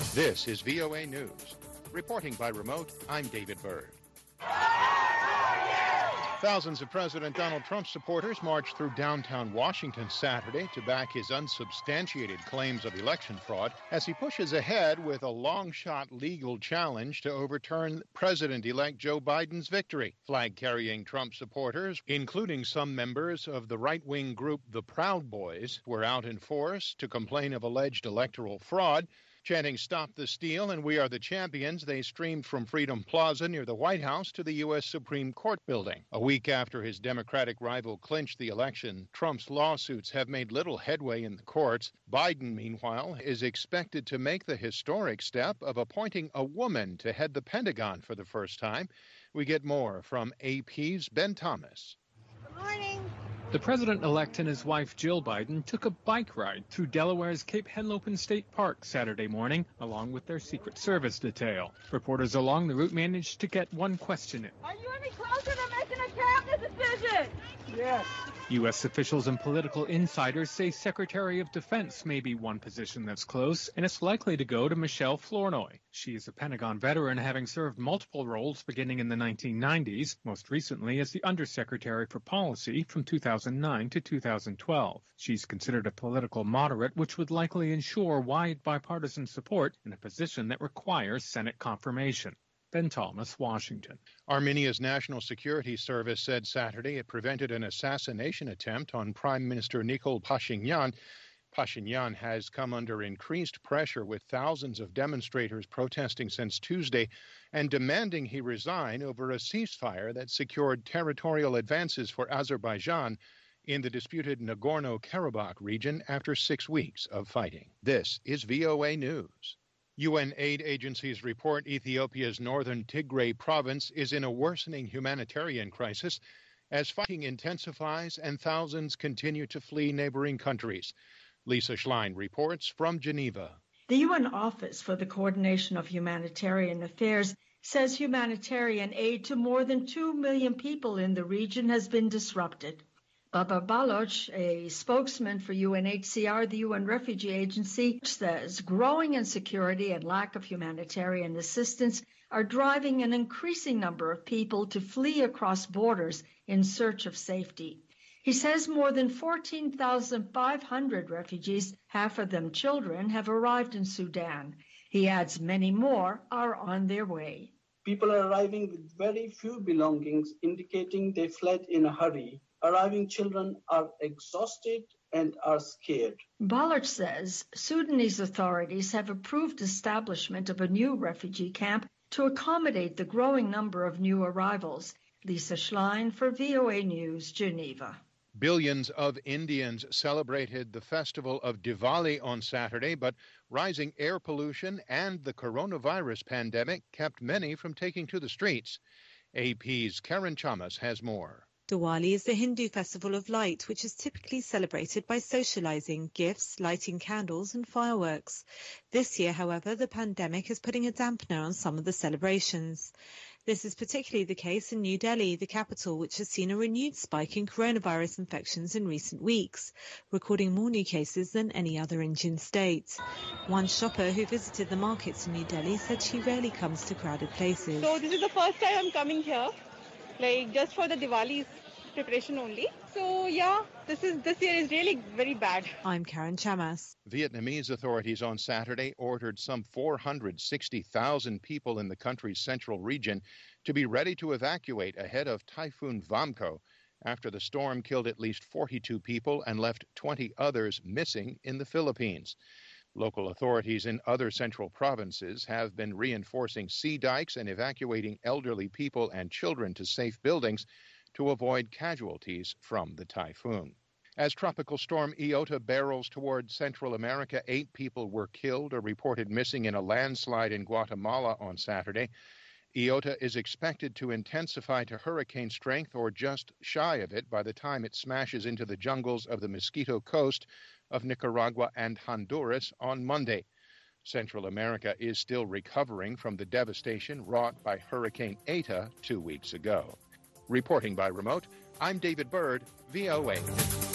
This is VOA News. Reporting by remote, I'm David Byrd. Thousands of President Donald Trump supporters marched through downtown Washington Saturday to back his unsubstantiated claims of election fraud as he pushes ahead with a long-shot legal challenge to overturn President-elect Joe Biden's victory. Flag-carrying Trump supporters, including some members of the right-wing group the Proud Boys, were out in force to complain of alleged electoral fraud. Chanting "Stop the Steal" and "We are the champions," they streamed from Freedom Plaza near the White House to the U.S. Supreme Court building. A week after his Democratic rival clinched the election, Trump's lawsuits have made little headway in the courts. Biden, meanwhile, is expected to make the historic step of appointing a woman to head the Pentagon for the first time. We get more from AP's Ben Thomas. Good morning. The president-elect and his wife, Jill Biden, took a bike ride through Delaware's Cape Henlopen State Park Saturday morning, along with their Secret Service detail. Reporters along the route managed to get one question in. Are you any closer to making a cabinet decision? Yes. U.S. officials and political insiders say Secretary of Defense may be one position that's close, and it's likely to go to Michelle Flournoy. She is a Pentagon veteran, having served multiple roles beginning in the 1990s, most recently as the Undersecretary for Policy from 2009 to 2012. She's considered a political moderate, which would likely ensure wide bipartisan support in a position that requires Senate confirmation. Ben Thomas, Washington. Armenia's National Security Service said Saturday it prevented an assassination attempt on Prime Minister Nikol Pashinyan. Pashinyan has come under increased pressure, with thousands of demonstrators protesting since Tuesday and demanding he resign over a ceasefire that secured territorial advances for Azerbaijan in the disputed Nagorno-Karabakh region after 6 weeks of fighting. This is VOA News. UN aid agencies report Ethiopia's northern Tigray province is in a worsening humanitarian crisis as fighting intensifies and thousands continue to flee neighboring countries. Lisa Schlein reports from Geneva. The UN Office for the Coordination of Humanitarian Affairs says humanitarian aid to more than 2 million people in the region has been disrupted. Babar Baloch, a spokesman for UNHCR, the UN Refugee Agency, says growing insecurity and lack of humanitarian assistance are driving an increasing number of people to flee across borders in search of safety. He says more than 14,500 refugees, half of them children, have arrived in Sudan. He adds many more are on their way. People are arriving with very few belongings, indicating they fled in a hurry. Arriving children are exhausted and are scared. Baloch says Sudanese authorities have approved establishment of a new refugee camp to accommodate the growing number of new arrivals. Lisa Schlein for VOA News, Geneva. Billions of Indians celebrated the festival of Diwali on Saturday, but rising air pollution and the coronavirus pandemic kept many from taking to the streets. AP's Karen Chamas has more. Diwali is the Hindu festival of light, which is typically celebrated by socializing, gifts, lighting candles and fireworks. This year, however, the pandemic is putting a dampener on some of the celebrations. This is particularly the case in New Delhi, the capital, which has seen a renewed spike in coronavirus infections in recent weeks, recording more new cases than any other Indian state. One shopper who visited the markets in New Delhi said she rarely comes to crowded places. So this is the first time I'm coming here, just for the Diwali preparation only. So yeah, this year is really very bad. I'm Karen Chamas. Vietnamese authorities on Saturday ordered some 460,000 people in the country's central region to be ready to evacuate ahead of Typhoon Vamco after the storm killed at least 42 people and left 20 others missing in the Philippines. Local authorities in other central provinces have been reinforcing sea dikes and evacuating elderly people and children to safe buildings to avoid casualties from the typhoon. As Tropical Storm Iota barrels toward Central America, 8 people were killed or reported missing in a landslide in Guatemala on Saturday. Iota is expected to intensify to hurricane strength or just shy of it by the time it smashes into the jungles of the Mosquito Coast of Nicaragua and Honduras on Monday. Central America is still recovering from the devastation wrought by Hurricane Eta 2 weeks ago. Reporting by remote, I'm David Byrd, VOA.